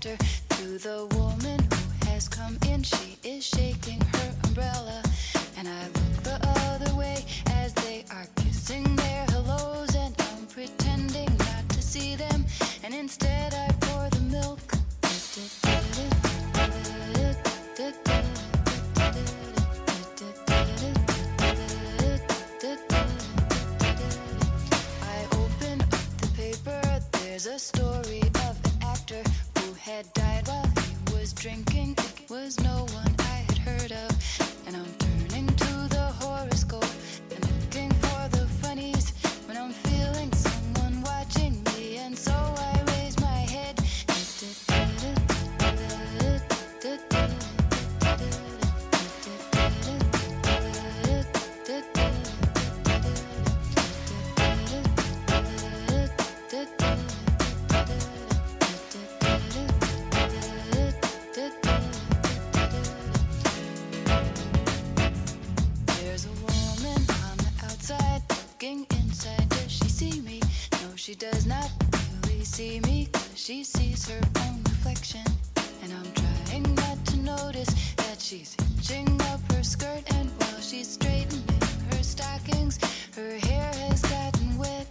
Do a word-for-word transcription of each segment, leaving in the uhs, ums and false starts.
actor, to the woman who has come in. She is shaking her umbrella, and I look the other way as they are kissing their hellos, and I'm pretending not to see them, and instead I pour the milk. I open up the paper, there's a story of an actor who had died while he was drinking. It was no one I had heard of, and I'm turning to the horoscope and looking for the funnies when I'm feeling someone watching me, and so I raise my head. There's a woman on the outside looking inside. Does she see me? No, she does not really see me, 'cause she sees her own reflection, and I'm trying not to notice that she's hitching up her skirt, and while she's straightening her stockings, her hair has gotten wet.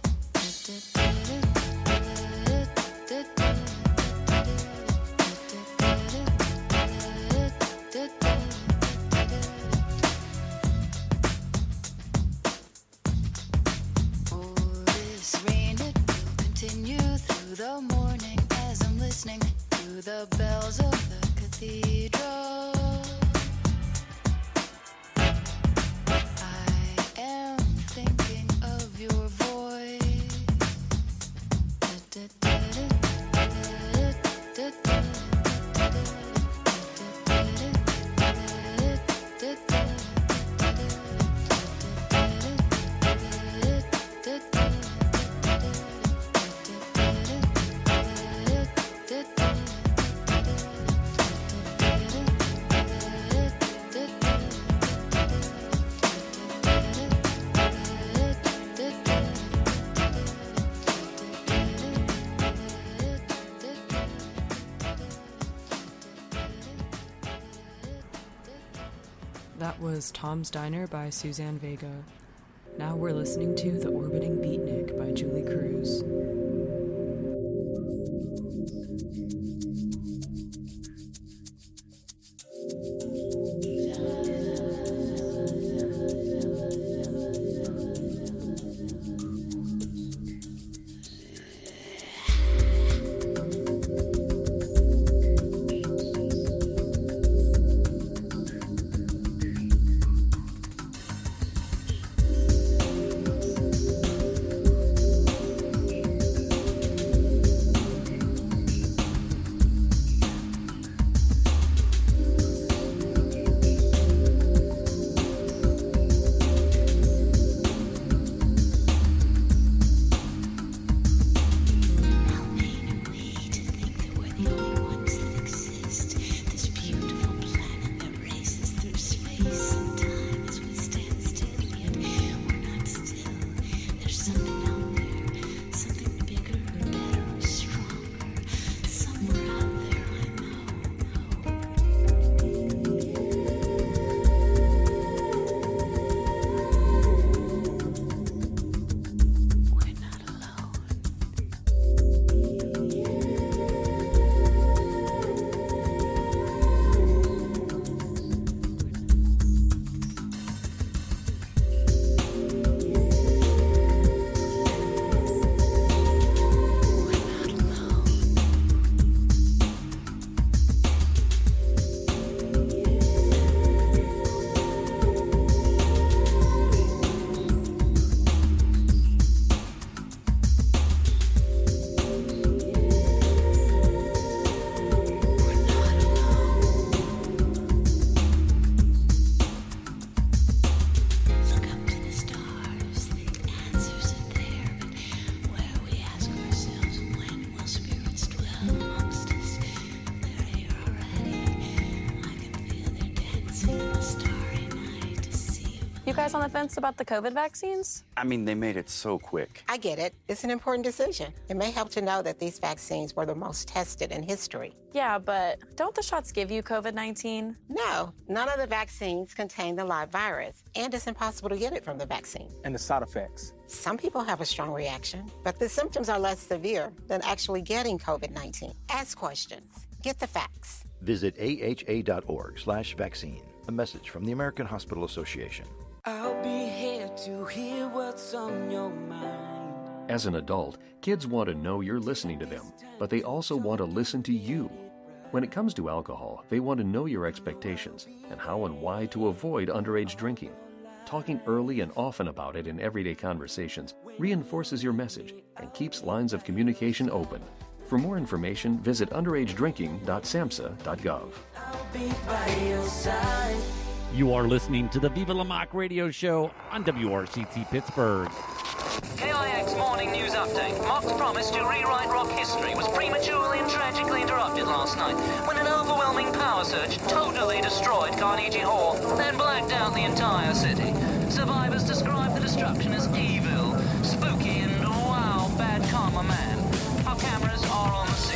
Oh, this rain, it will continue through the morning as I'm listening to the bells of the cathedral. I am thinking of your voice. That was Tom's Diner by Suzanne Vega. Now we're listening to The Orbiting Beatnik by Julie Cruz. You guys on the fence about the COVID vaccines? I mean, they made it so quick. I get it. It's an important decision. It may help to know that these vaccines were the most tested in history. Yeah, but don't the shots give you COVID nineteen? No, none of the vaccines contain the live virus, and it's impossible to get it from the vaccine. And the side effects? Some people have a strong reaction, but the symptoms are less severe than actually getting COVID nineteen. Ask questions. Get the facts. Visit A H A dot org slash vaccine. A message from the American Hospital Association. I'll be here to hear what's on your mind. As an adult, kids want to know you're listening to them, but they also want to listen to you. When it comes to alcohol, they want to know your expectations and how and why to avoid underage drinking. Talking early and often about it in everyday conversations reinforces your message and keeps lines of communication open. For more information, visit underage drinking dot samhsa dot gov. I'll be by your side. You are listening to the Viva La Mock radio show on W R C T Pittsburgh. K I X Morning News Update. Mock's promise to rewrite rock history was prematurely and tragically interrupted last night when an overwhelming power surge totally destroyed Carnegie Hall, then blacked out the entire city. Survivors describe the destruction as evil, spooky, and wow, bad karma man. Our cameras are on the scene.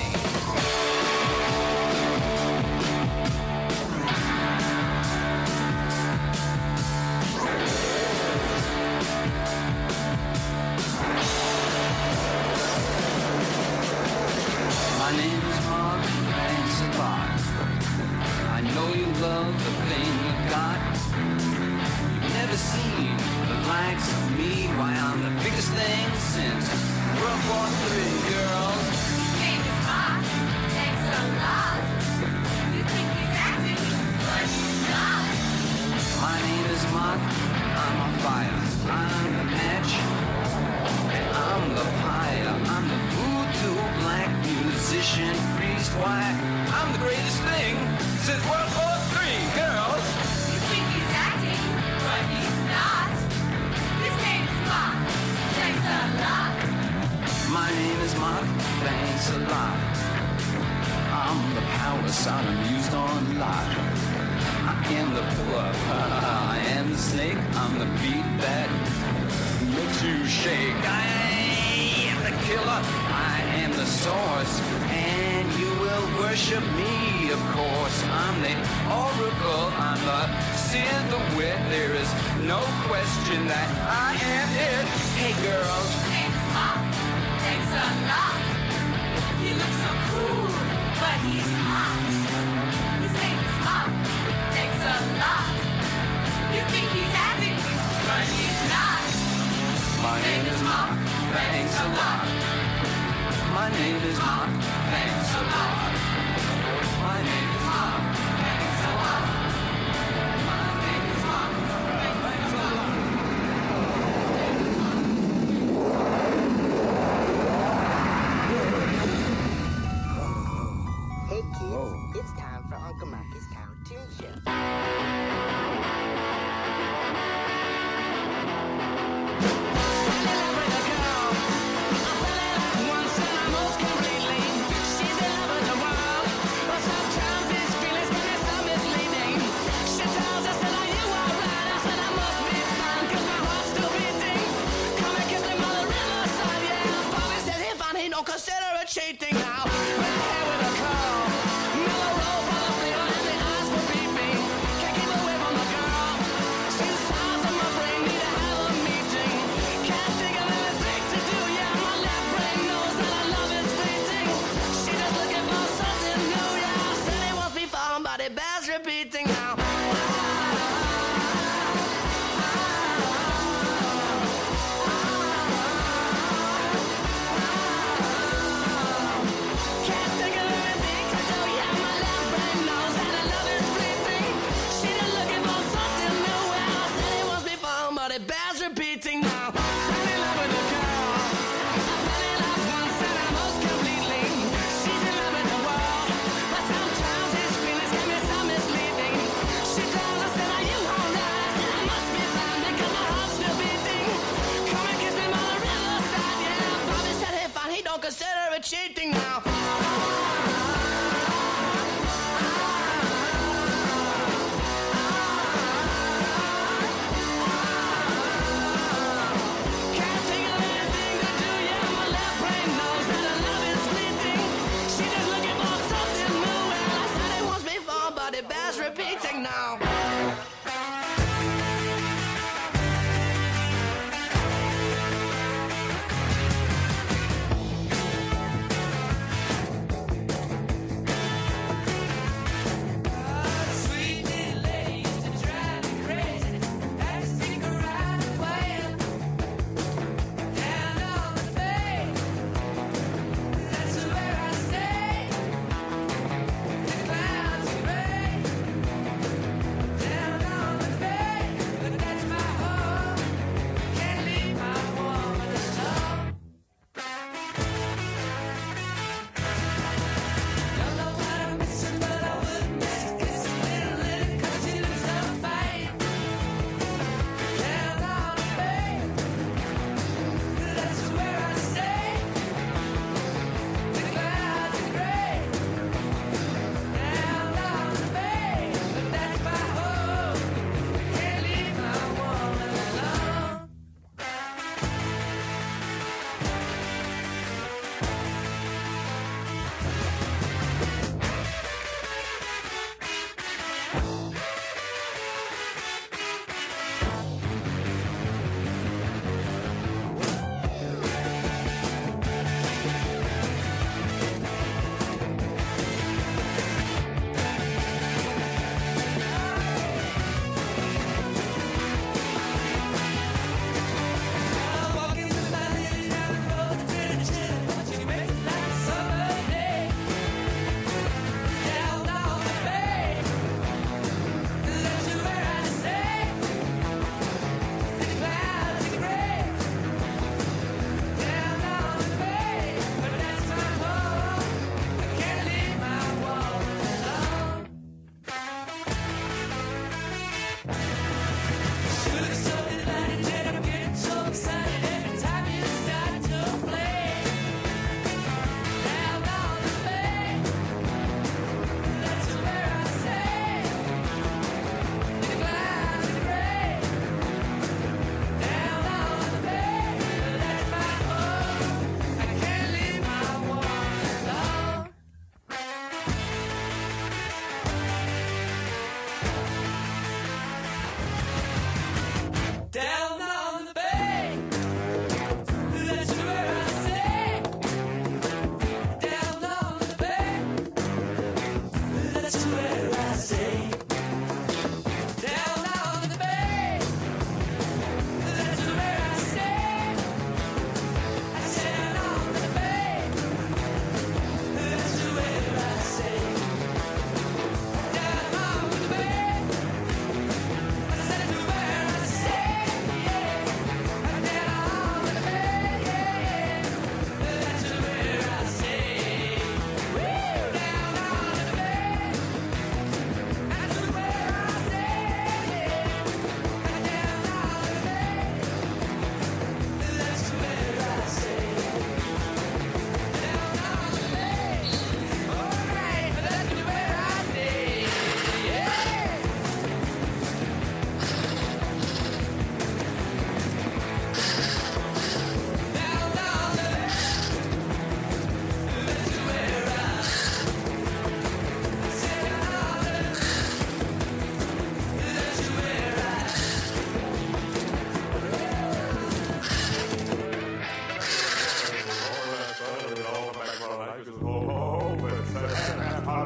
My name is Mark, thanks a lot. I know you love the thing you got. You've never seen the likes of me. Why, I'm the biggest thing since World War Three, girls. His name is Mark, thanks a lot. You think he's acting, but he's not. My name is Mark, I'm on fire. I'm the match, and I'm the pyre. I'm the voodoo black musician priest. Why, I'm the greatest thing since World War Three, girls. You think he's acting, but he's not. His name is Mark, thanks a lot. My name is Mark, thanks a lot. I'm the power Sodom used on Lot. I am the pillar, I am the snake. I'm the beat that makes you shake. I am the killer, I am the source, and you will worship me, of course. I'm the oracle, I'm the seer, the wit. There is no question that I am it. Hey girls. His name is Mark, thanks a lot. He looks so cool, but he's hot. His name is Mark, thanks a lot. You think he's acting, but he's not. My name is Mark, thanks a lot. My name is Mark, thanks a lot. My name is Mark, thanks a lot. My name is Mark, thanks a lot. Hey kids, it's time for Uncle Mikey's Cartoon Show. Consider it cheating now. We're here with a call. Mellow roll, full of flavor, and the eyes were beeping. Can't keep away from the girl. She's size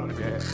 want to get.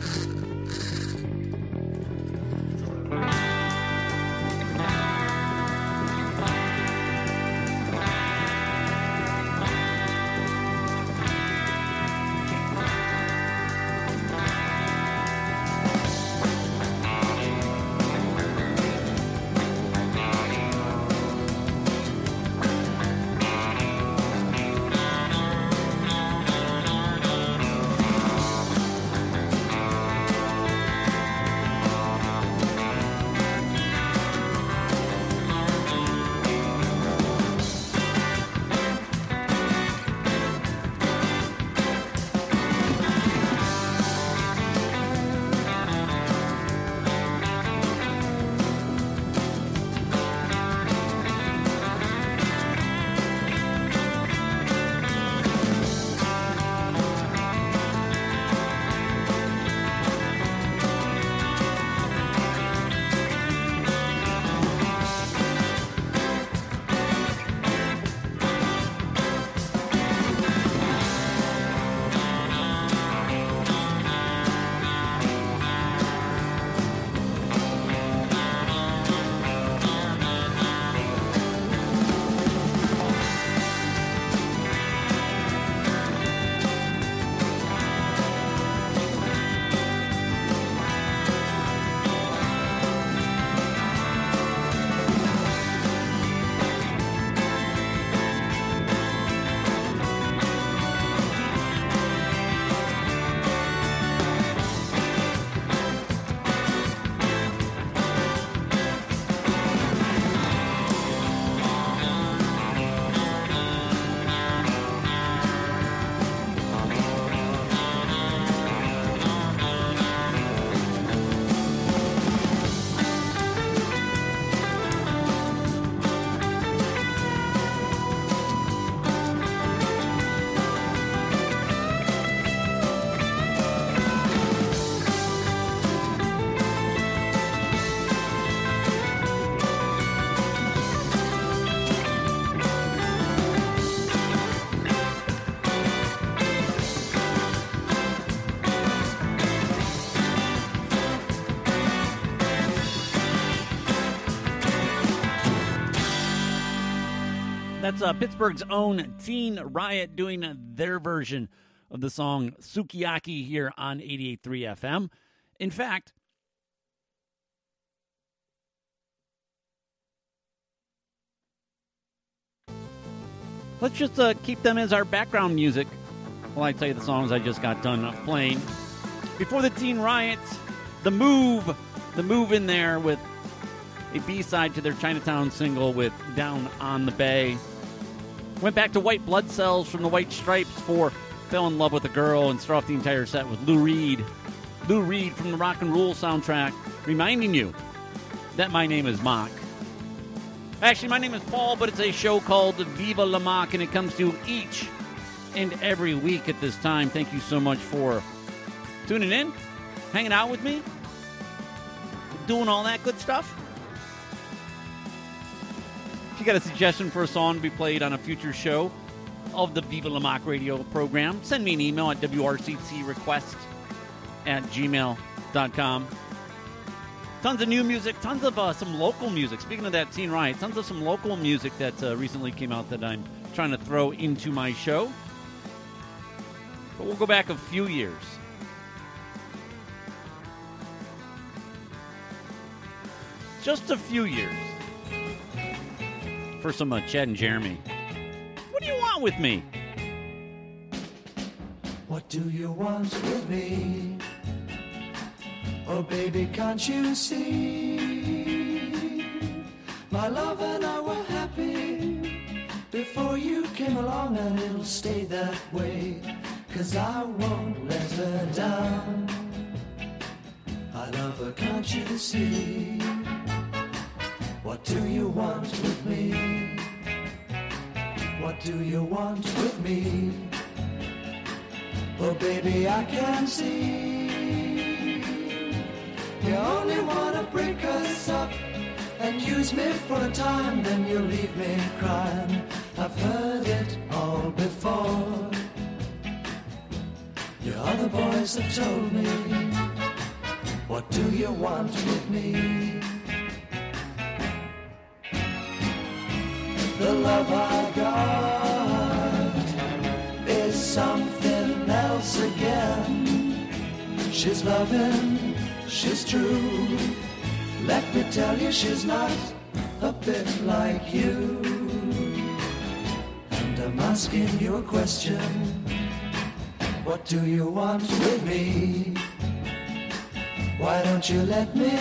That's uh, Pittsburgh's own Teen Riot doing uh, their version of the song Sukiyaki here on eighty-eight point three F M. In fact, let's just uh, keep them as our background music while I tell you the songs I just got done uh, playing. Before the Teen Riot, The Move, The Move in there with a B-side to their Chinatown single with Down on the Bay. Went back to White Blood Cells from the White Stripes for Fell in Love with a Girl, and start off the entire set with Lou Reed. Lou Reed from the Rock and Roll soundtrack, reminding you that my name is Mock. Actually, my name is Paul, but it's a show called Viva La Mock, and it comes to each and every week at this time. Thank you so much for tuning in, hanging out with me, doing all that good stuff. If you got a suggestion for a song to be played on a future show of the Viva La Mock radio program, send me an email at W R C T request at gmail dot com. Tons of new music, tons of uh, some local music. Speaking of that Teen Riot, tons of some local music that uh, recently came out that I'm trying to throw into my show. But we'll go back a few years. Just a few years. For some uh, Chad and Jeremy. What do you want with me? What do you want with me? Oh, baby, can't you see? My love and I were happy before you came along, and it'll stay that way, 'cause I won't let her down. I love her, can't you see? What do you want with me? What do you want with me? Oh, baby, I can see you only want to break us up and use me for a time, then you leave me crying. I've heard it all before. You Other boys have told me, what do you want with me? The love I got is something else again. She's loving, she's true. Let me tell you, she's not a bit like you. And I'm asking you a question. What do you want with me? Why don't you let me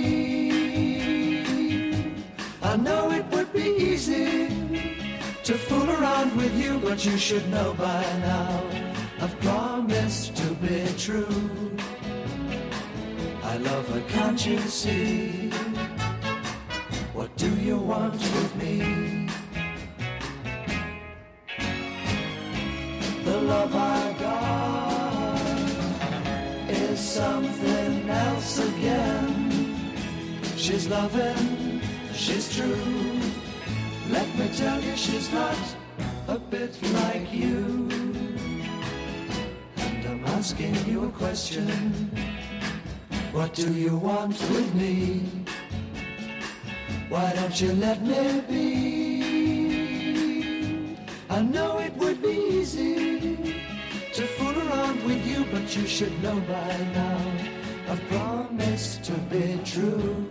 be? I know it would be easy to fool around with you, but you should know by now I've promised to be true. I love her, can't you see? What do you want with me? The love I got is something else again. She's loving, she's true. Let me tell you, she's not a bit like you. And I'm asking you a question. What do you want with me? Why don't you let me be? I know it would be easy to fool around with you, but you should know by now I've promised to be true.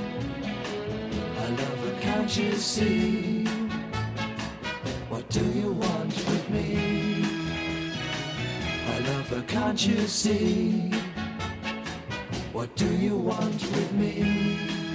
I love her, can't you see? What do you want with me? I love her, can't you see? What do you want with me?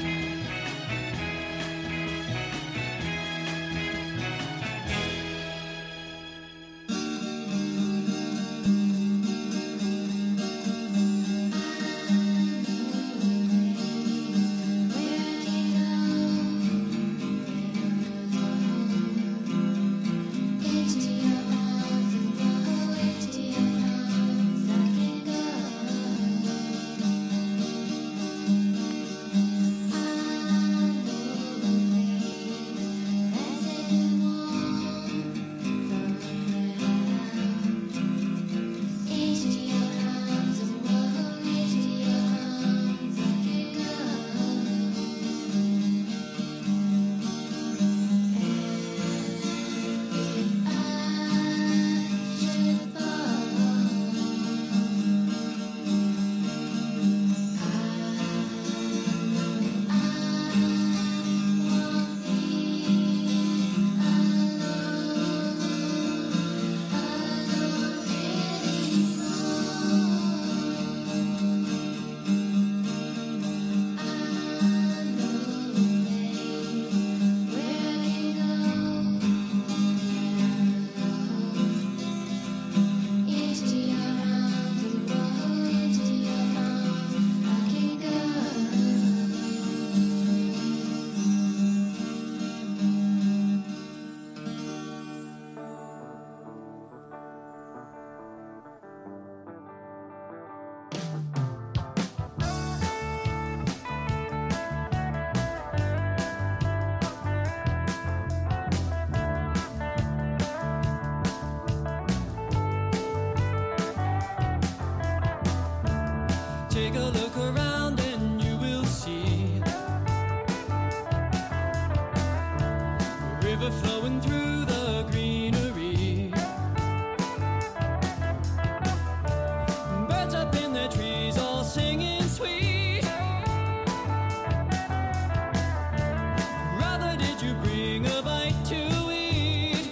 Take a look around and you will see a river flowing through the greenery. Birds up in their trees all singing sweet. Rather did you bring a bite to eat?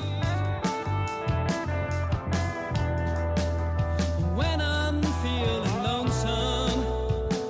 When I'm feeling lonesome,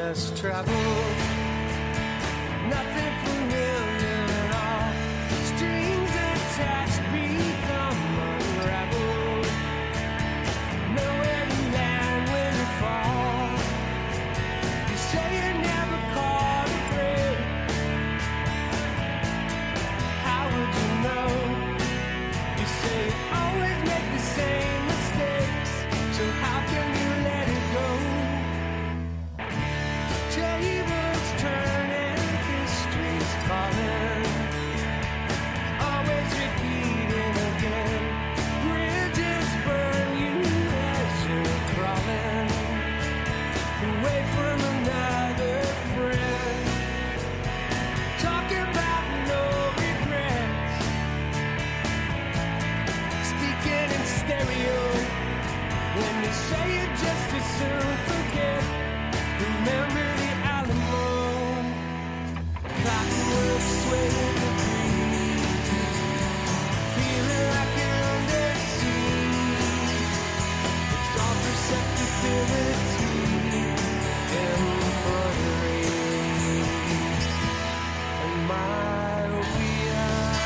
less travel. Nothing familiar at all. Strings attached become unraveled. Nowhere to land when you fall. You say you never caught a break. How would you know? You say you always make the same mistakes. So how can you let it go? Tables turning, history's calling. Always repeating again. Bridges burn you as you're crawling away from another friend. Talk about no regrets. Speaking in stereo. When you say it just as soon forget. Remember the Alamo. Cottonwood sway in the breeze. Feeling like you're under siege. It's all perceptibility. Embroidery. And myopia.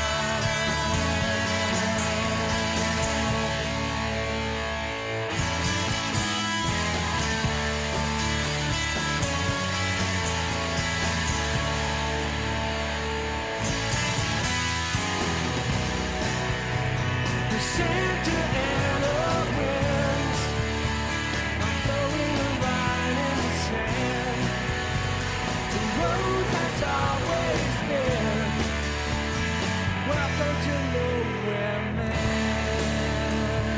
The Santa Ana winds are blowing a line in the sand. The road has always been welcome to nowhere, man.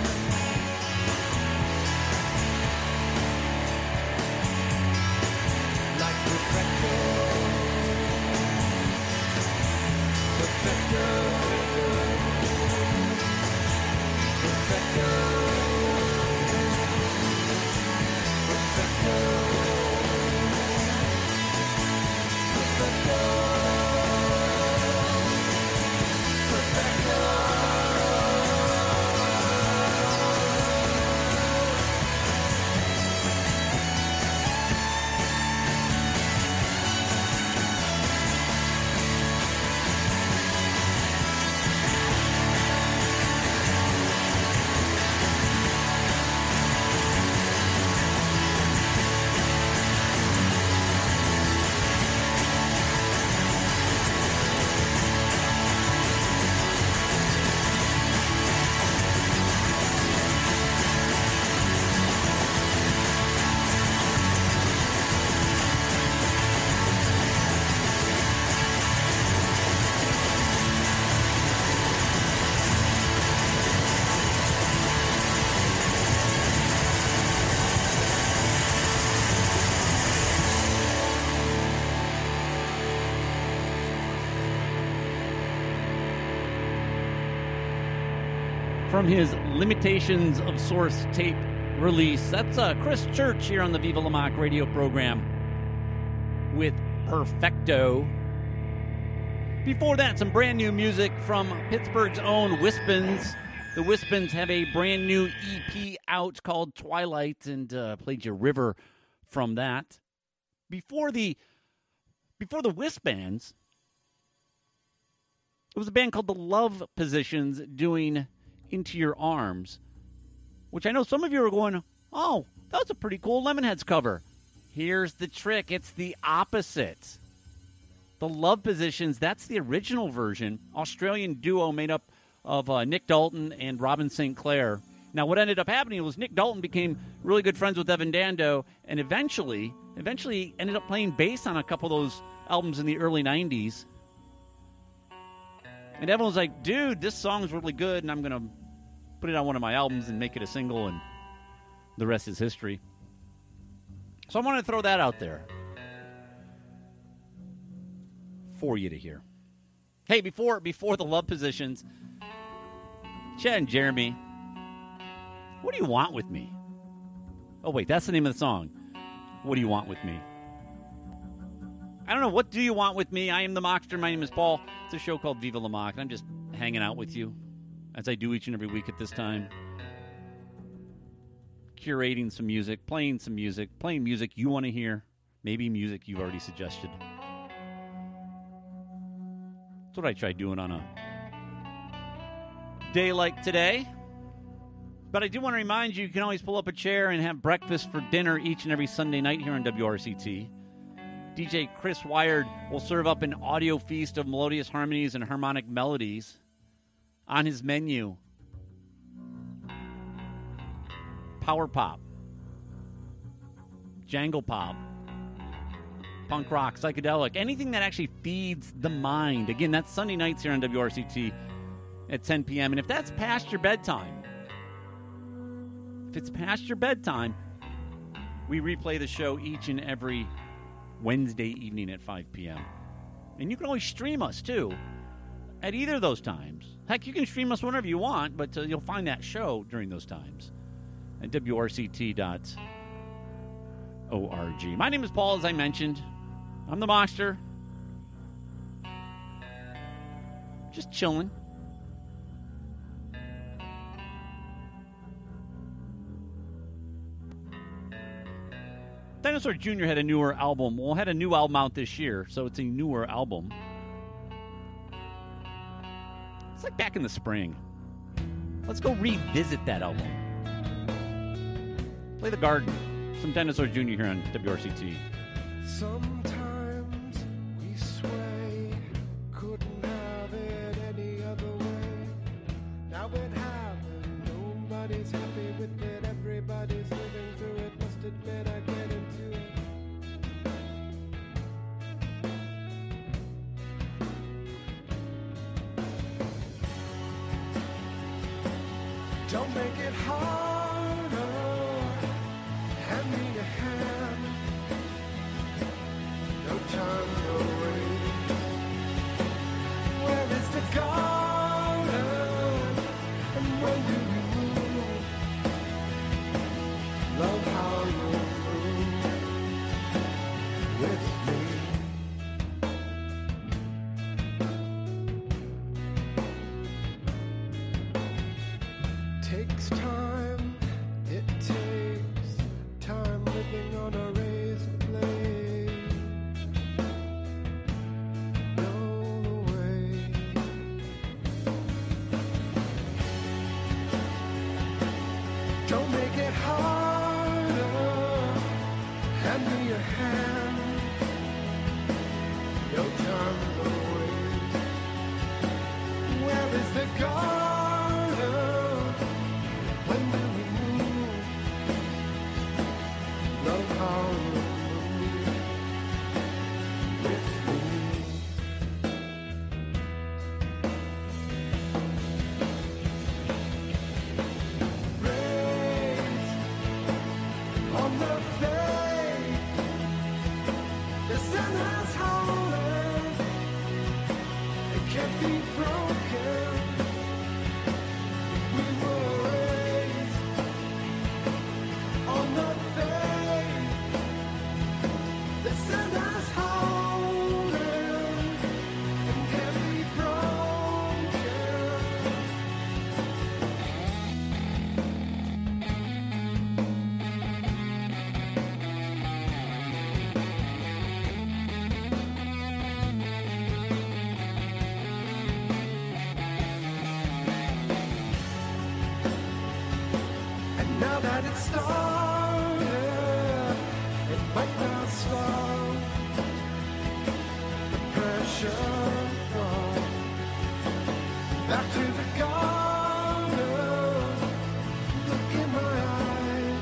Like perfecto, perfecto, perfecto, perfecto, perfecto, perfecto. From his Limitations of Source tape release. That's uh, Chris Church here on the Viva La Mock radio program with Perfecto. Before that, some brand new music from Pittsburgh's own Wispins. The Wispins have a brand new E P out called Twilight, and uh, played you River from that. Before the before the Wispins, it was a band called the Love Positions doing Into Your Arms, which I know some of you are going, oh, that was a pretty cool Lemonheads cover. Here's the trick. It's the opposite. The Love Positions, that's the original version. Australian duo made up of uh, Nick Dalton and Robin Saint Clair. Now, what ended up happening was Nick Dalton became really good friends with Evan Dando, and eventually, eventually ended up playing bass on a couple of those albums in the early nineties. And Evan was like, dude, this song's really good, and I'm going to put it on one of my albums and make it a single, and the rest is history. So I want to throw that out there for you to hear. Hey, before before the Love Positions, Chad and Jeremy, what do you want with me? Oh, wait, that's the name of the song. What do you want with me? I don't know. What do you want with me? I am the Mockster. My name is Paul. It's a show called Viva La Mock, and I'm just hanging out with you, as I do each and every week at this time. Curating some music, playing some music, playing music you want to hear, Maybe music you've already suggested. That's what I try doing on a day like today. But I do want to remind you, you can always pull up a chair and have breakfast for dinner each and every Sunday night here on W R C T. D J Chris Wired will serve up an audio feast of melodious harmonies and harmonic melodies on his menu. Power pop, jangle pop, punk rock, psychedelic, anything that actually feeds the mind. Again, that's Sunday nights here on W R C T at ten p.m. And if that's past your bedtime, if it's past your bedtime, we replay the show each and every Wednesday evening at five p.m. And you can always stream us, too, at either of those times. Heck, you can stream us whenever you want, but uh, you'll find that show during those times at W R C T dot org. My name is Paul, as I mentioned. I'm the Mockster. Just chilling. Dinosaur Junior had a newer album. Well, had a new album out this year, so it's a newer album. It's like back in the spring. Let's go revisit that album. Play The Garden. Some Dinosaur Junior here on W R C T. Sometimes we sway, couldn't have it any other way. Now it happened, nobody's happy with it, everybody's living through it. Must admit I get into it. Don't make it harder, hand me your hand. No time, no wait. Where is the garden? And when do we move? Love how you move with me. Takes time, it takes time living on a razor blade. No way. Don't make it harder. Hand me your hand. No time, no wait. Where is the garden? When do we move? Love how you move with me. Raise on the faith, the sinner's holy. It can't be broken. We were raised on the faith, the sinner's holy, and can't be broken. And now that it's started, it might not stop. The pressure gone. Back to the garden. Look in my eyes.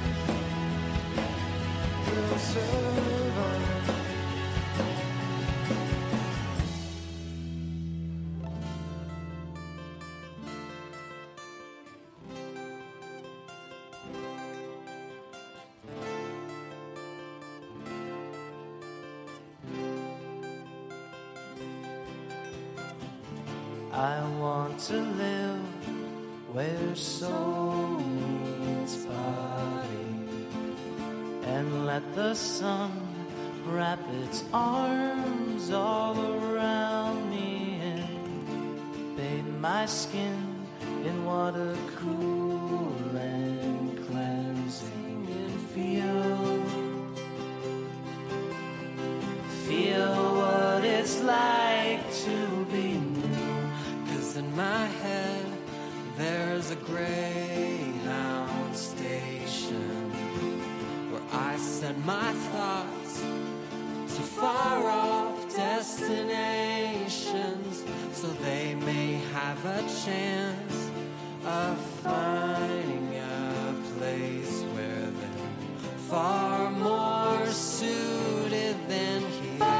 We'll survive. I want to live where soul meets body, and let the sun wrap its arms all around me and bathe my skin in water cool and cleansing it feels. Greyhound station, where I send my thoughts to far off destinations, so they may have a chance of finding a place where they're far more suited than here.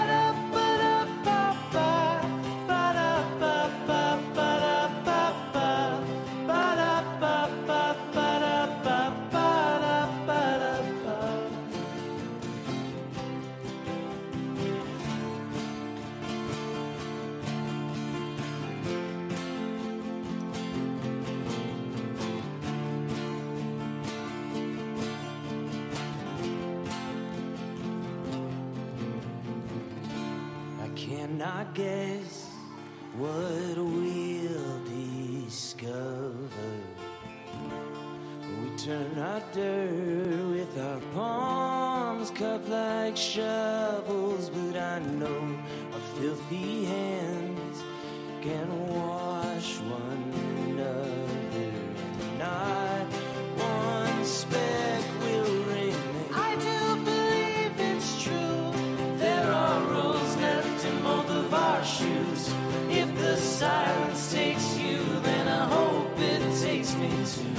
I guess what we'll discover. We turn our dirt with our palms cupped like shovels, but I know our filthy hands can wash one another, and not one speck will remain. I do believe it's true. There are roads left in both of our shoes. If the silence takes you, then I hope it takes me too.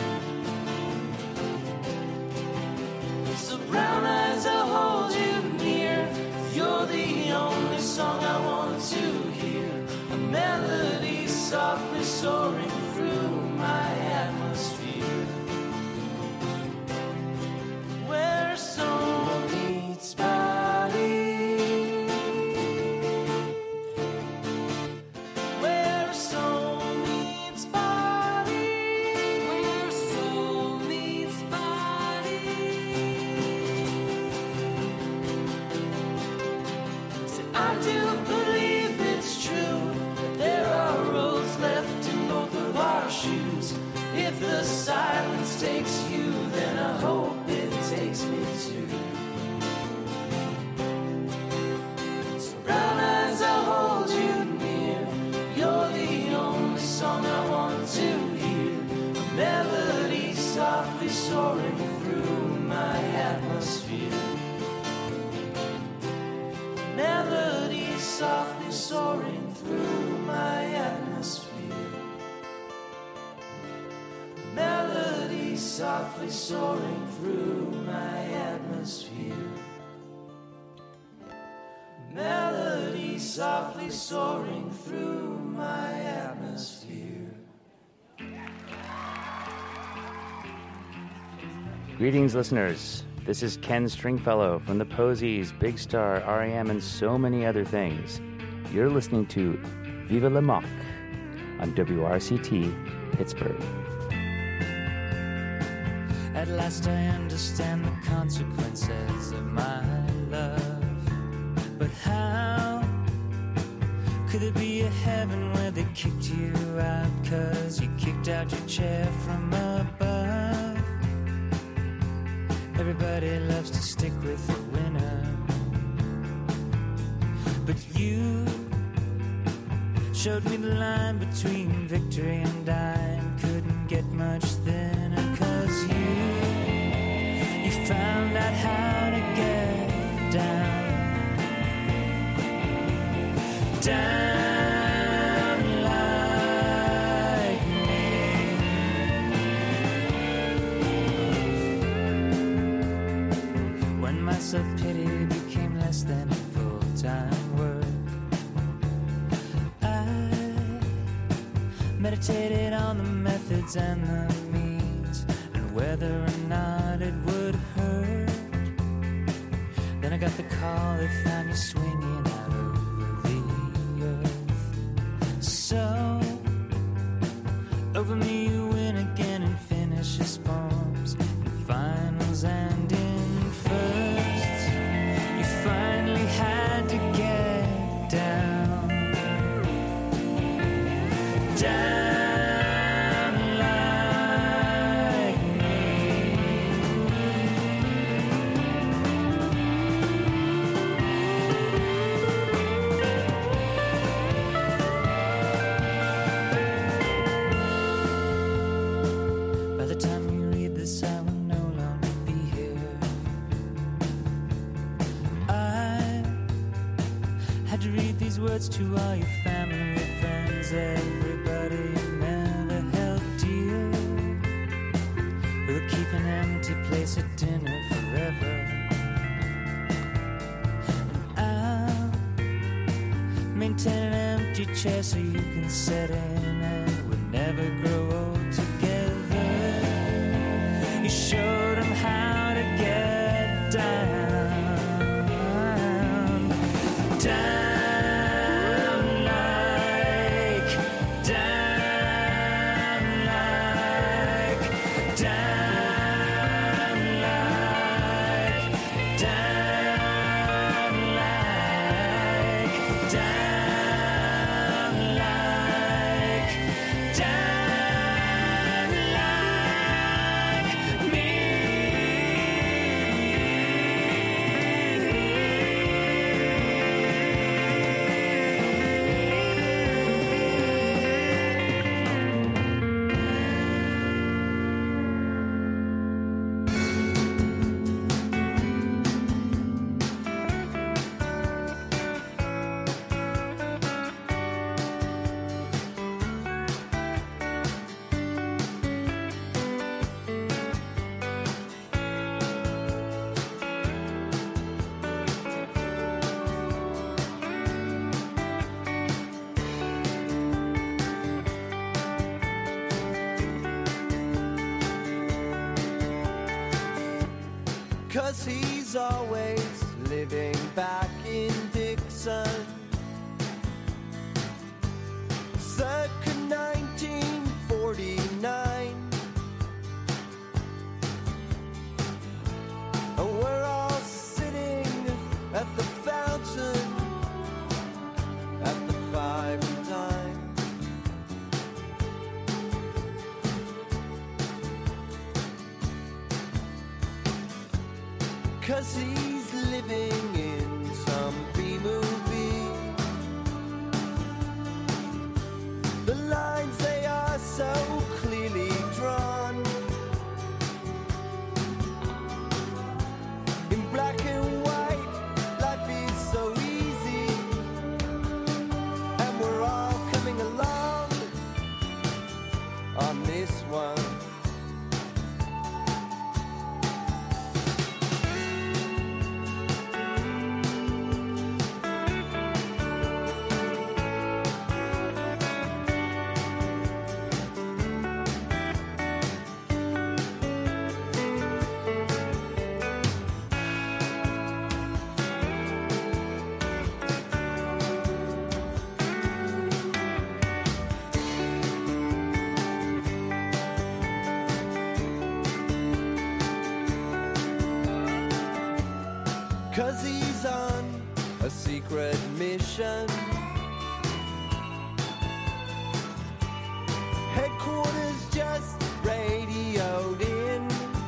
So brown eyes, I'll hold you near. You're the only song I want to hear. A melody softly soaring through my atmosphere. Where soul meets body. If the silence takes you, then I hope it takes me too. So brown eyes, I'll hold you near. You're the only song I want to hear. A melody softly soaring through my atmosphere. Melody softly soaring through my atmosphere. Melody softly soaring through my atmosphere. Melody softly soaring through my atmosphere. Greetings, listeners. This is Ken Stringfellow from the Posies, Big Star, R E M, and so many other things. You're listening to Viva La Mock on W R C T, Pittsburgh. At last I understand the consequences of my love. But how could there be a heaven where they kicked you out 'cause you kicked out your chair from above? Everybody loves to stick with the winner, but you showed me the line between victory and dying. Couldn't get much thinner 'cause you You found out how to get down, down like me. When my self-pity became less than full-time work, I meditated on the methods and the means, and whether or not it would hurt. Then I got the call that found you swinging out over the earth. So over me you win again and finish his poems in finals and in firsts. You finally had to get down, down. Had to read these words to all your family, friends, everybody you never held dear. We'll keep an empty place at dinner forever. And I'll maintain an empty chair so you can sit in, and we'll never grow old together. You showed them how to get down. Down like, down like, down like, down like, down like, down like me. Cause he's always living back in Dixon, circa nineteen forty-nine. And we're all sitting at the fountain at the Five and Dime. Cause he's living in some B-movie. The lines, they are so clearly drawn in black and white. Life is so easy, and we're all coming along on this one. Cause he's on a secret mission. Headquarters just radioed in.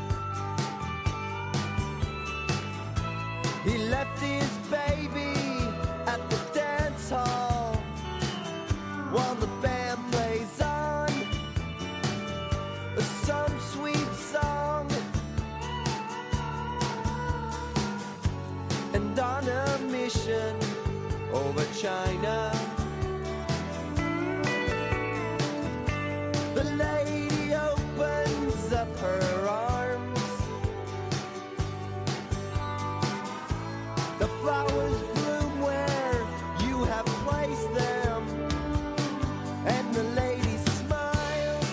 He left his baby at the dance hall while the band plays on some sweet song. And on a mission over China, the lady opens up her arms. The flowers bloom where you have placed them, and the lady smiles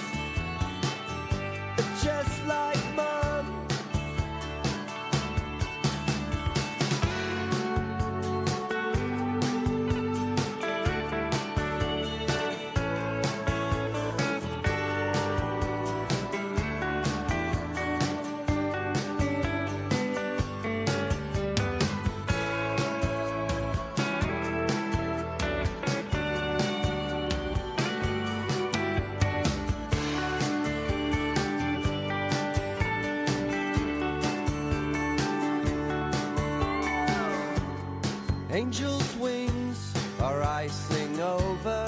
just like Mom. Angels' wings are icing over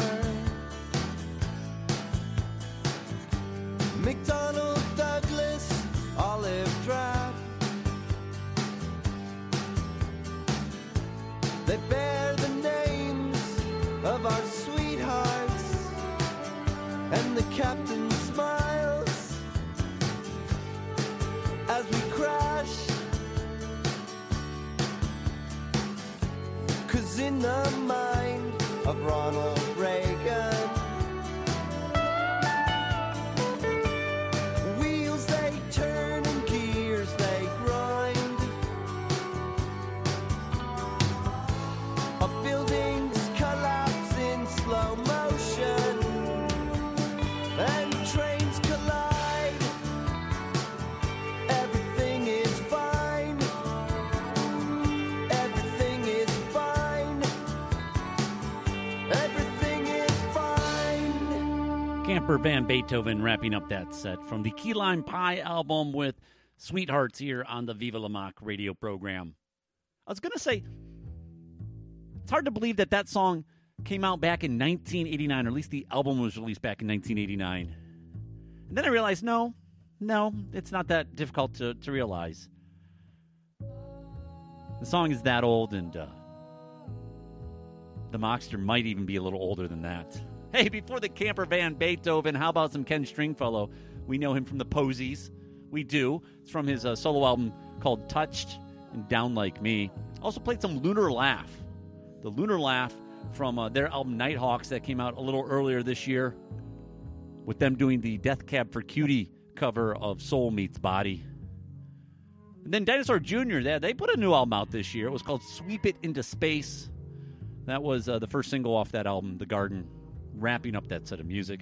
McDonnell Douglas olive drab. They bear the name of our sweethearts, and the captain smiles as we crash. 'Cause in the mind of Ronald Reagan, wheels they turn and gears they grind. Our buildings collapse in slow motion, and trains collide. Everything is fine. Everything is fine. Everything is fine. Camper Van Beethoven wrapping up that set from the Key Lime Pie album with Sweethearts here on the Viva La Mock radio program. I was going to say, it's hard to believe that that song came out back in nineteen eighty-nine, or at least the album was released back in nineteen eighty-nine. And then I realized, no, no, it's not that difficult to, to realize. The song is that old, and uh, the Mockster might even be a little older than that. Hey, before the Camper Van Beethoven, how about some Ken Stringfellow? We know him from the Posies. We do. It's from his uh, solo album called Touched and Down Like Me. Also played some Lunar Laugh. The Lunar Laugh from uh, their album Nighthawks that came out a little earlier this year, with them doing the Death Cab for Cutie cover of Soul Meets Body. And then Dinosaur Junior, they, they put a new album out this year. It was called Sweep It Into Space. That was uh, the first single off that album, The Garden, wrapping up that set of music.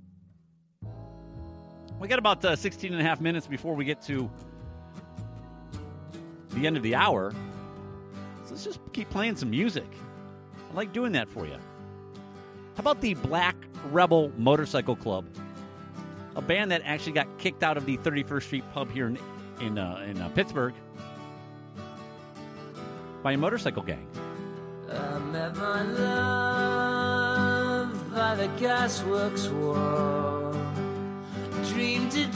We got about uh, sixteen and a half minutes before we get to the end of the hour. So let's just keep playing some music. I like doing that for you. How about the Black Rebel Motorcycle Club? A band that actually got kicked out of the thirty-first Street pub here in in, uh, in uh, Pittsburgh by a motorcycle gang. I met my love by the gasworks wall. Dreamed a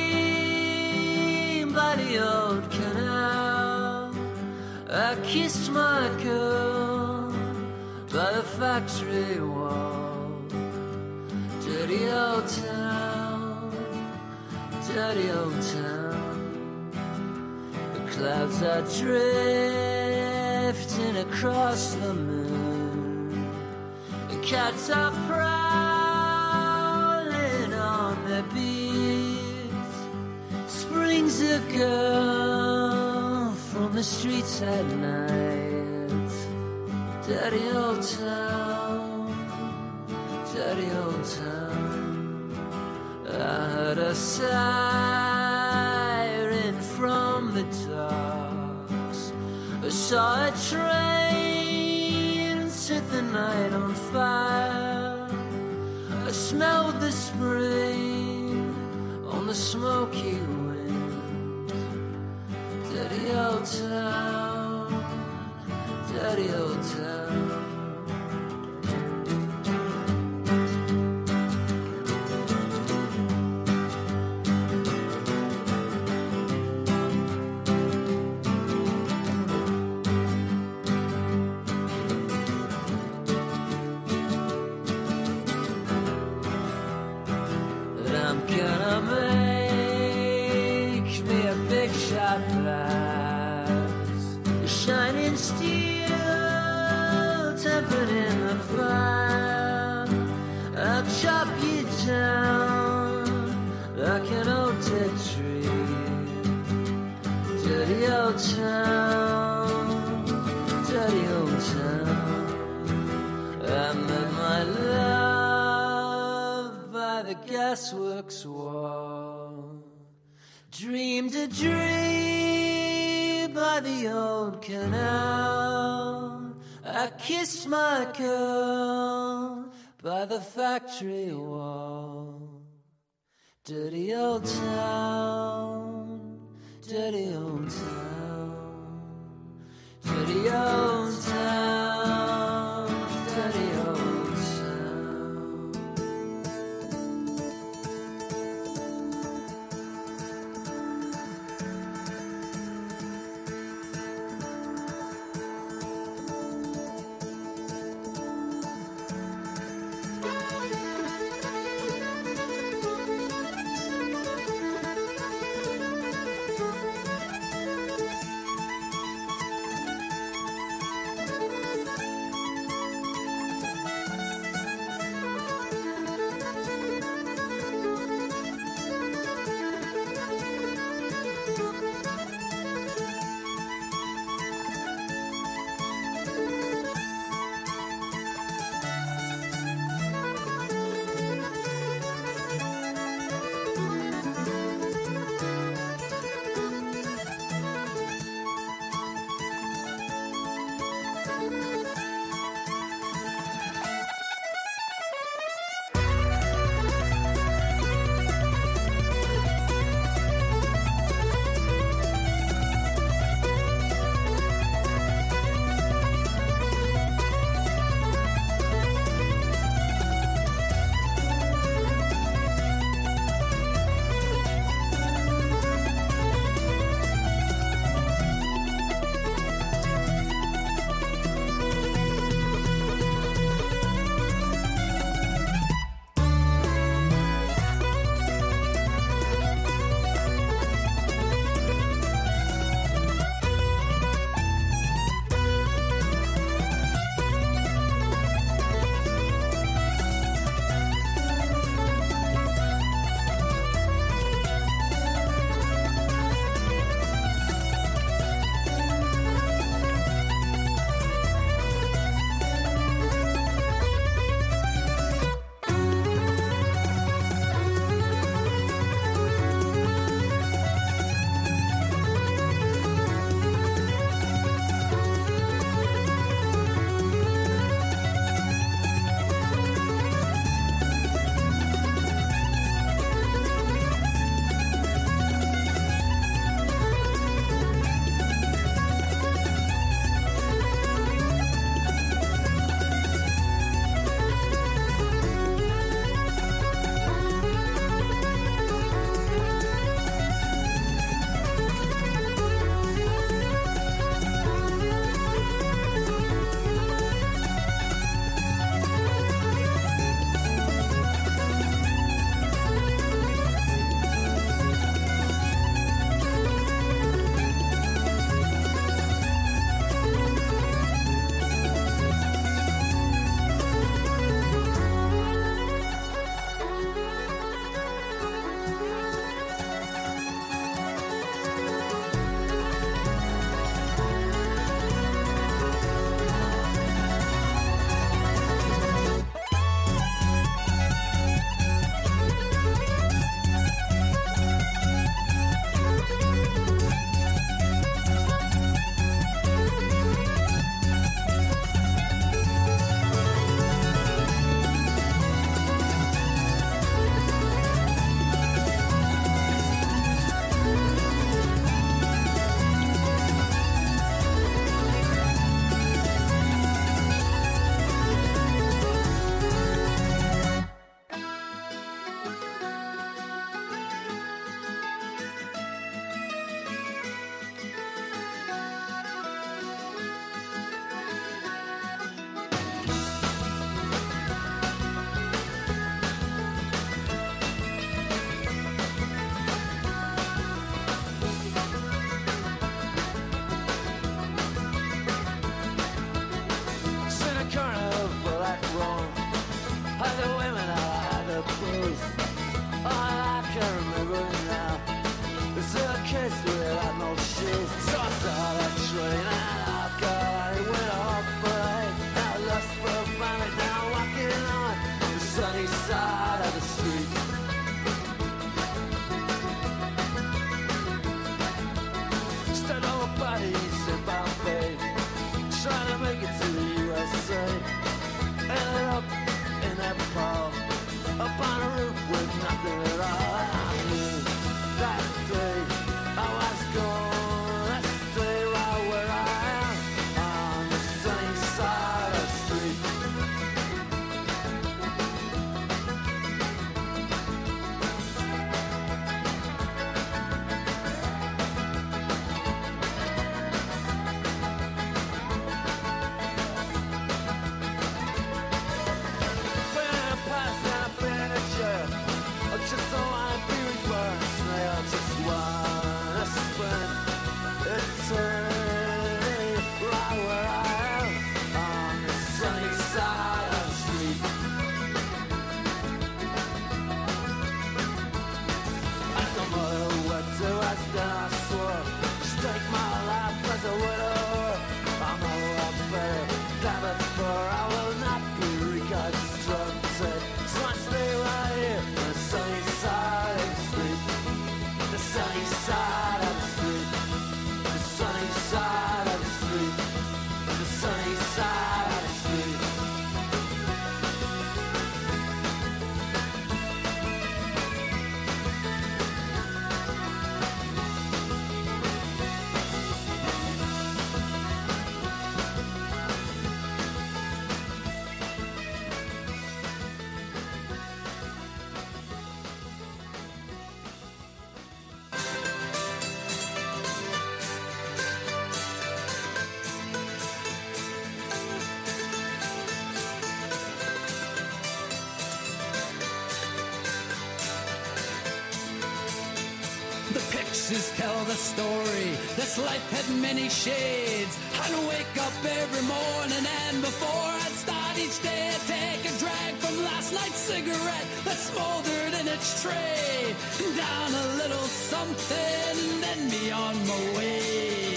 dream by the old canal. I kissed my girl by the factory wall. Dirty old town, dirty old town. The clouds are drifting across the moon. The cats are prowling on their beats. Springs a girl from the streets at night. Dirty old town, dirty old town. I heard a siren from the docks. I saw a train set the night on fire. I smelled the spring on the smoky wind. Dirty old town, dirty old town. Gasworks wall. Dreamed a dream by the old canal. I kissed my girl by the factory wall. Dirty old town, dirty old town, dirty old town, dirty old town. faces tell the story. This life had many shades. I'd wake up every morning and before I'd start each day, I'd take a drag from last night's cigarette that smoldered in its tray. Down a little something, then be on my way.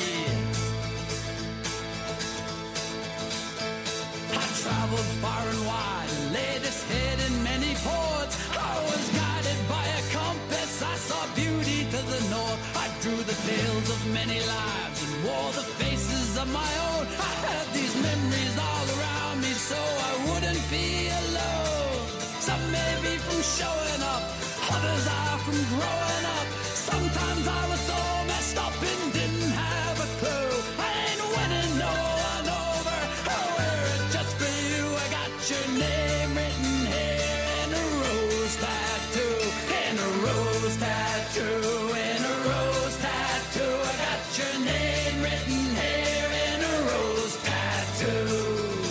I traveled far and wide and laid this head in many ports. I was guided by a compass, I saw beauty to the north. I drew the tales of many lives and wore the faces of my own. I had these memories all around me so I wouldn't be alone. Some may be from showing up, others are from growing up. Sometimes I was so messed up and didn't have a clue. I ain't winning no one over, I wear it just for you. I got your name written here in a rose tattoo, in a rose tattoo, in a rose tattoo. I got your name written here in a rose tattoo.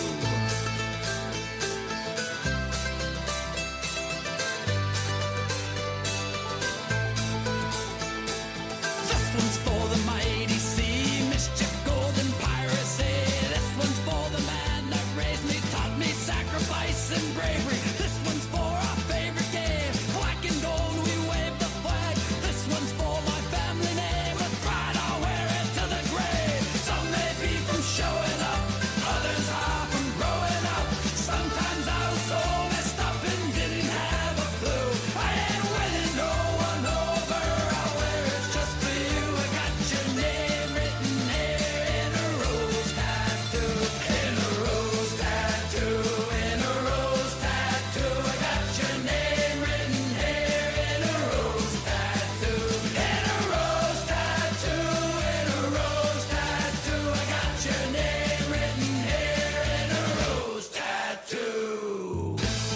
This one's for the mighty sea, mischief, golden piracy. This one's for the man that raised me, taught me sacrifice and bravery. This one's for our favorite game, black and gold, we wave the flag. This one's for my family name, with pride I'll wear it to the grave. Some may be from showing up, others are from growing up. Sometimes I was so messed up and didn't have a clue. I ain't winning no one over, I'll wear it just for you. I got your name written here in a rose tattoo, in a rose tattoo, in a rose tattoo. I got your name written here in a rose tattoo, in a rose tattoo, in a rose tattoo. I got your name written here in a rose tattoo.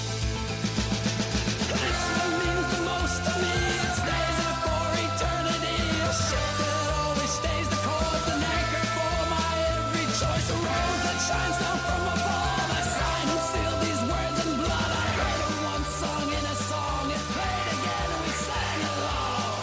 This one means the most to me. It stays there for eternity. A ship that always stays the course, an anchor for my every choice. A rose that shines down from above. I sign and seal these words in blood. I heard it one song in a song. It played again and we sang along.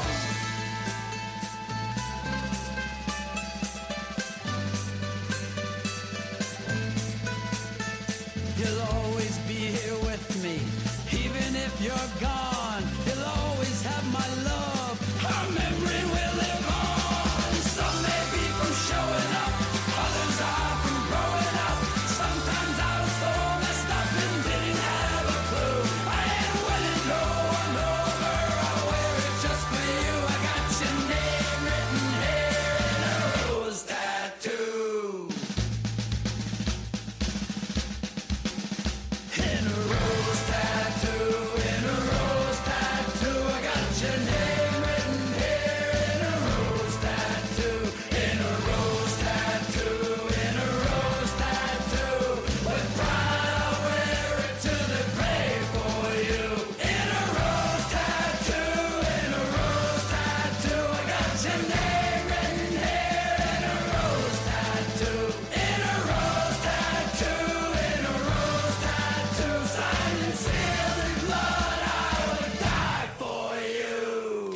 You'll always be here with me, even if you're gone. You'll always have my love. Our memory will live on. Some may be from showing up, others are from growing up. Sometimes I was so messed up and didn't have a clue. I ain't winning no one over, I'll wear it just for you. I got your name written here in a rose tattoo, in a rose tattoo, in a rose tattoo. I got your name written here in a rose tattoo, in a rose tattoo, in a rose tattoo. With pride I'll wear it to the grave for you. In a rose tattoo, in a rose tattoo. I got your name written here in a rose tattoo, in a rose tattoo, in a rose tattoo. Signed and sealed in blood, I would die for you.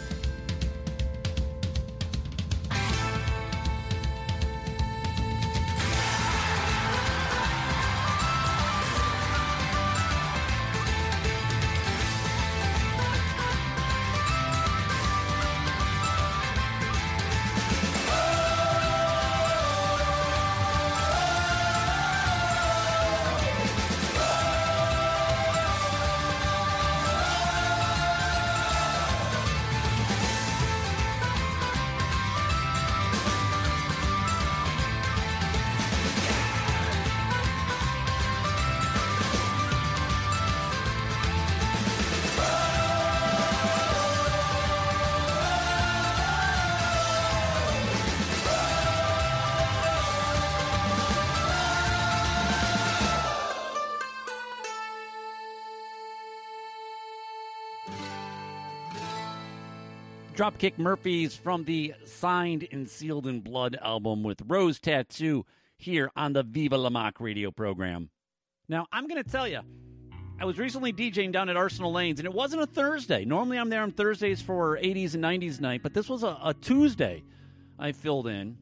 Dropkick Murphys from the Signed and Sealed in Blood album with Rose Tattoo here on the Viva La Mock radio program. Now, I'm going to tell you, I was recently DJing down at Arsenal Lanes, and it wasn't a Thursday. Normally I'm there on Thursdays for eighties and nineties night, but this was a, a Tuesday I filled in.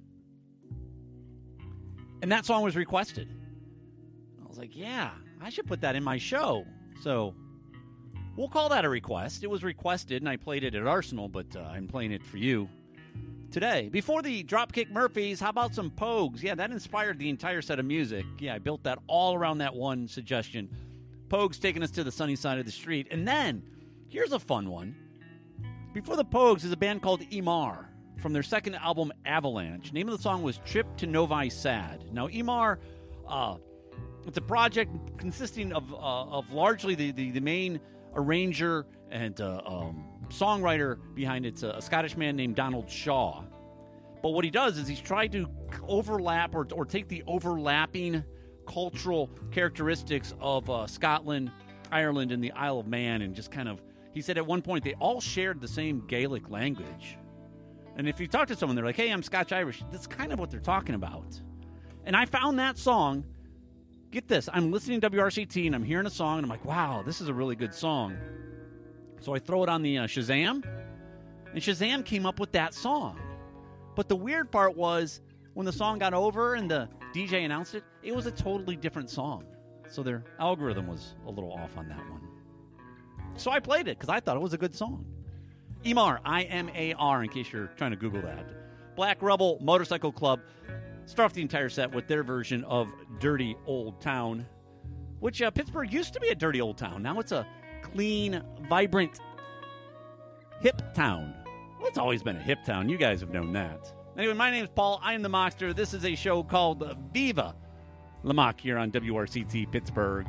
And that song was requested. I was like, yeah, I should put that in my show. So we'll call that a request. It was requested, and I played it at Arsenal, but uh, I'm playing it for you today. Before the Dropkick Murphys, how about some Pogues? Yeah, that inspired the entire set of music. Yeah, I built that all around that one suggestion. Pogues taking us to the sunny side of the street. And then, here's a fun one. Before the Pogues is a band called Emar from their second album, Avalanche. Name of the song was Trip to Novi Sad. Now, Emar, uh, it's a project consisting of uh, of largely the, the, the main arranger and uh, um, songwriter behind it's a, a Scottish man named Donald Shaw. But what he does is he's tried to overlap or, or take the overlapping cultural characteristics of uh, Scotland, Ireland, and the Isle of Man, and just kind of, he said at one point they all shared the same Gaelic language. And if you talk to someone, they're like, hey, I'm Scotch-Irish. That's kind of what they're talking about. And I found that song, get this, I'm listening to W R C T, and I'm hearing a song, and I'm like, wow, this is a really good song. So I throw it on the uh, Shazam, and Shazam came up with that song. But the weird part was, when the song got over and the D J announced it, it was a totally different song. So their algorithm was a little off on that one. So I played it because I thought it was a good song. Emar, I M A R, in case you're trying to Google that. Black Rebel Motorcycle Club start off the entire set with their version of Dirty Old Town, which uh, Pittsburgh used to be a dirty old town. Now it's a clean, vibrant, hip town. Well, it's always been a hip town. You guys have known that. Anyway, my name is Paul. I am the Mockster. This is a show called uh, Viva La Mock here on W R C T Pittsburgh.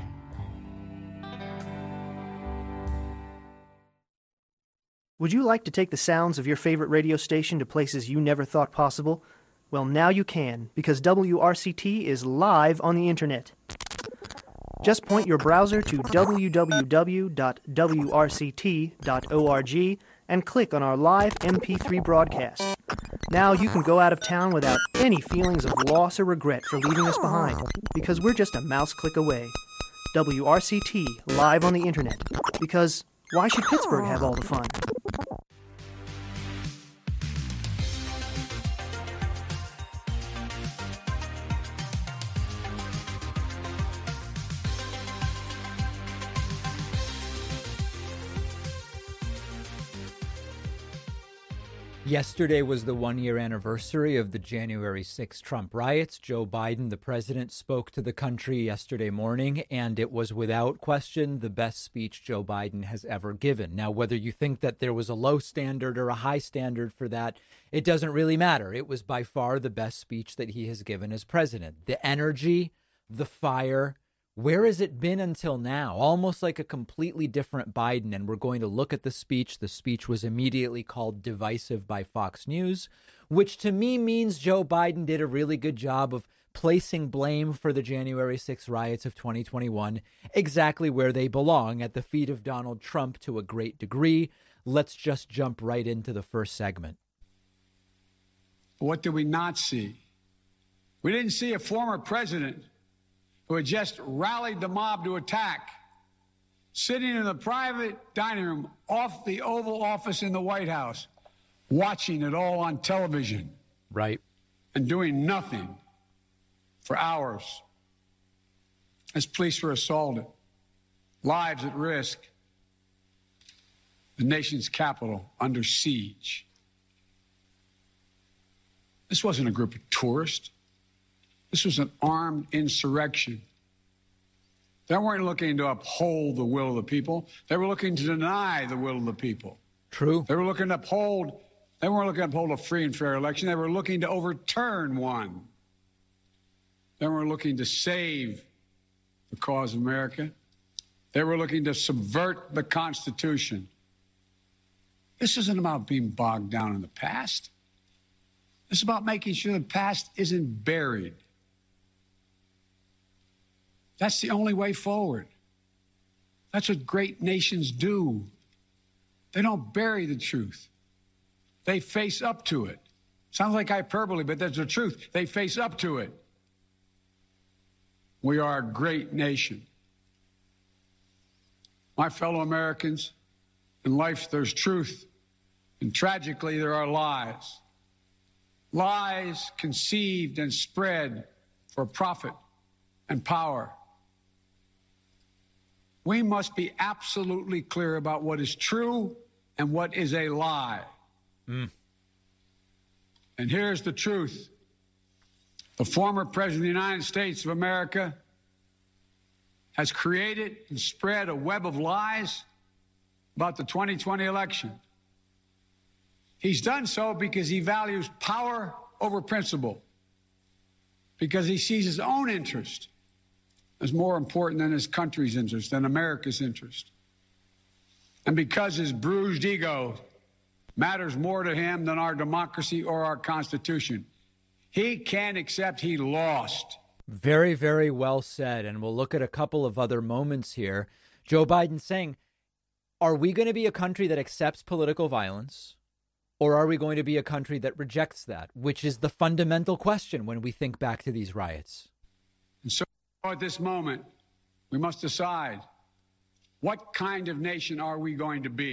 Would you like to take the sounds of your favorite radio station to places you never thought possible? Well, now you can, because W R C T is live on the internet. Just point your browser to w w w dot w r c t dot org and click on our live M P three broadcast. Now you can go out of town without any feelings of loss or regret for leaving us behind, because we're just a mouse click away. W R C T, live on the internet, because why should Pittsburgh have all the fun? Yesterday was the one-year anniversary of the January sixth Trump riots. Joe Biden, the president, spoke to the country yesterday morning, and it was without question the best speech Joe Biden has ever given. Now, whether you think that there was a low standard or a high standard for that, it doesn't really matter. It was by far the best speech that he has given as president. The energy, the fire, where has it been until now? Almost like a completely different Biden. And we're going to look at the speech. The speech was immediately called divisive by Fox News, which to me means Joe Biden did a really good job of placing blame for the January sixth riots of twenty twenty-one exactly where they belong, at the feet of Donald Trump to a great degree. Let's just jump right into the first segment. What did we not see? We didn't see a former president who had just rallied the mob to attack, sitting in the private dining room off the Oval Office in the White House, watching it all on television. Right. And doing nothing for hours as police were assaulted, lives at risk, the nation's capital under siege. This wasn't a group of tourists. This was an armed insurrection. They weren't looking to uphold the will of the people. They were looking to deny the will of the people. True. They were looking to uphold, they weren't looking to uphold a free and fair election. They were looking to overturn one. They were looking to save the cause of America. They were looking to subvert the Constitution. This isn't about being bogged down in the past. This is about making sure the past isn't buried. That's the only way forward. That's what great nations do. They don't bury the truth. They face up to it. Sounds like hyperbole, but that's the truth. They face up to it. We are a great nation. My fellow Americans, in life there's truth, and tragically there are lies. Lies conceived and spread for profit and power. We must be absolutely clear about what is true and what is a lie. Mm. And here's the truth. The former President of the United States of America has created and spread a web of lies about the twenty twenty election. He's done so because he values power over principle, because he sees his own interest as more important than his country's interest, than America's interest, and because his bruised ego matters more to him than our democracy or our Constitution. He can't accept he lost. Very, very well said. And we'll look at a couple of other moments here. Joe Biden saying, are we going to be a country that accepts political violence, or are we going to be a country that rejects that, which is the fundamental question when we think back to these riots? And so at this moment, we must decide, what kind of nation are we going to be?